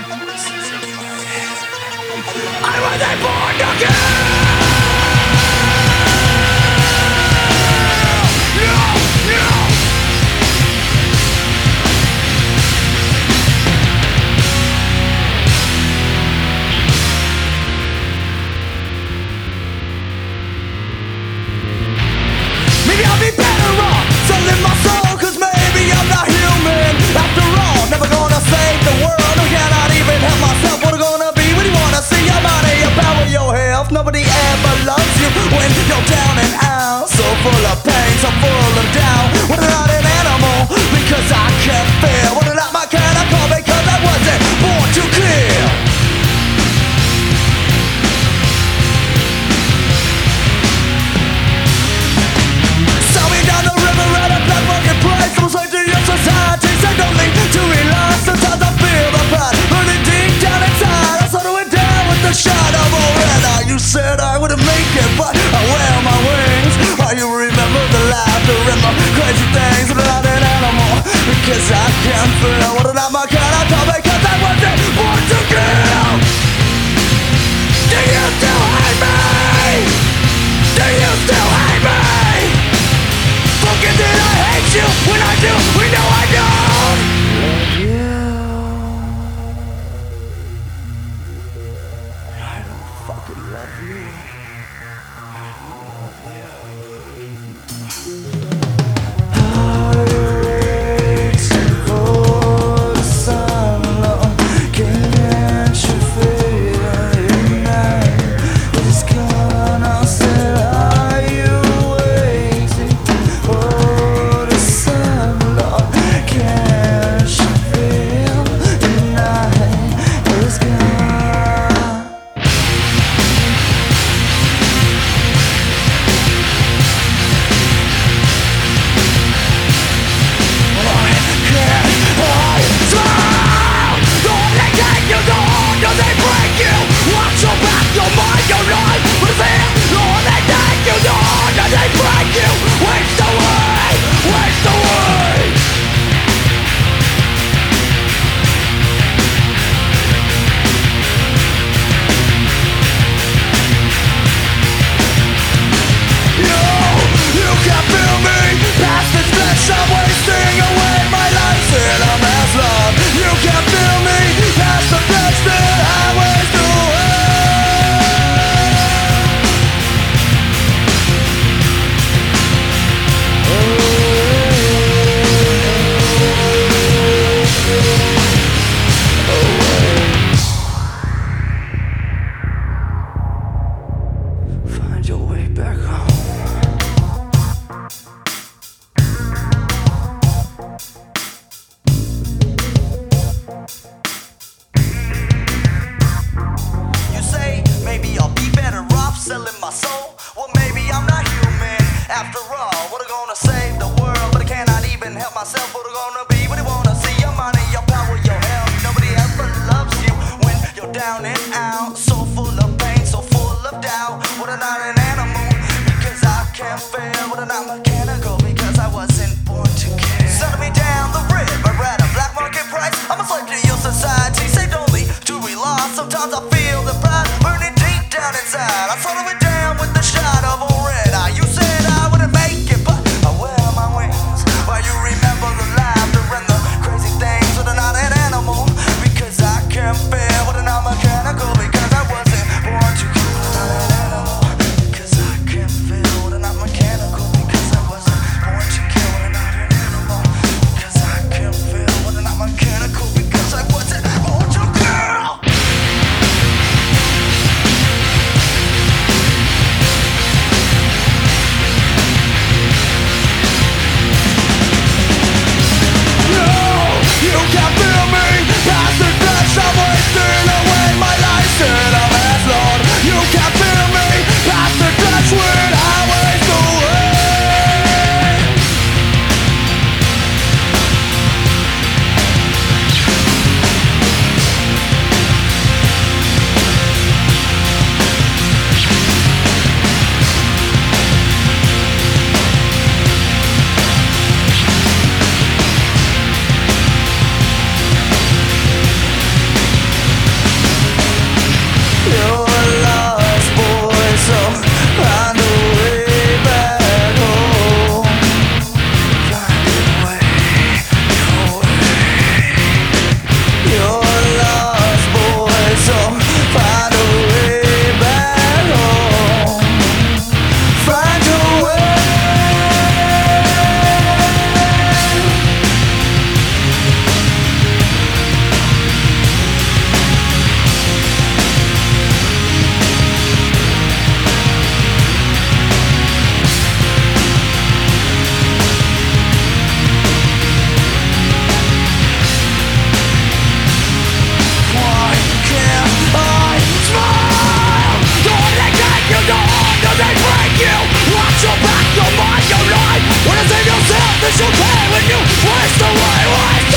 I wasn't born to kill. Maybe I'll be better off selling my soul, 'cause maybe I'm not human after all. Never gonna save the world, I cannot even help myself. What I'm gonna be when you wanna see your money, your power, your health. Nobody ever loves you when you're down and out. So full of pain, so full of doubt. When I'm not an animal, because I can't feel. When I'm not my kind of call, because I wasn't born to kill. Down the river at a black market price. I'm like to your society, said only to realize. Sometimes I feel the pride burning deep down inside. I settle it down with the shadow of a red eye. You said I wouldn't make it, but I wear my wings. Why you remember the laughter and the crazy things. I'm not an animal, because I can't feel. What am I gonna tell, because I wasn't born to kill. Do you still hate me? Do you still hate me? Forget that I hate you. When I do, we know I don't love you. I don't fucking love you. Heartaches for the sun, Lord. Can't you feel it now? It's gonna set. Are you waiting for the sun, Lord? Can't you feel the night is gone? Why can't I smile? Don't they take you down? Do they break you? Watch your back, your mind, your life. What is it? Don't they take you down? Do they break you? Waste away, waste away. You can't feel me past this flesh. I'm wasting away my life in a man's love. You can't feel me past the flesh that I waste away. Find your way back home. You say maybe I'll be better off selling my soul. Well, maybe I'm not human after all. What I'm gonna save the world, but I cannot even help myself. What I'm gonna be when you wanna see your money, your power, your health. Nobody ever loves you when you're down and out. So full of pain, so full of doubt. What I'm not an animal, because I can't feel. What I'm not mechanical, because I wasn't born to kill. Settle me down the river at a black market price. I'm a slave to your society, saved only to be lost. Sometimes I feel the pride burning deep down inside. I settle it down with the shot of a red eye. You said I wouldn't make it, but I wear my wings. Why you remember the laughter and the crazy things. But I'm not an animal, because I can't feel. But I'm not mechanical, because I wasn't born to kill. I'm not an animal, because I can't feel. But I'm not mechanical, because I wasn't born to kill. I'm not an animal, because I can't feel. But I'm not mechanical, because I wasn't born to kill. is okay when you waste away, waste